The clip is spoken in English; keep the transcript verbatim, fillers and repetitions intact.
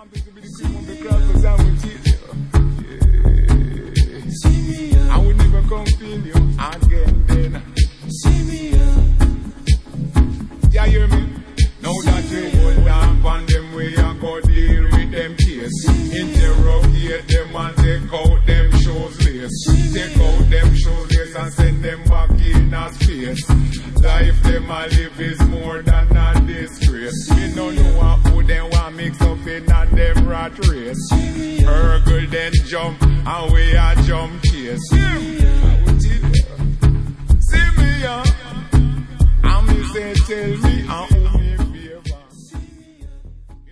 something to be the cream of the crop, cause I will teach you. Yeah. See me up. I will never come feel you again then. See me up. Yeah, hear me? Now that we hold on on them, we are go deal with them case. Interrogate them and take out them shows lace. Take out them shows lace and send them back in a space. Life them a live is more than a disgrace. We don't know who them want mix up in a them rat race. Hurgle then jump and we a jump chase. I would tell you. See me, yeah. And me say tell me, uh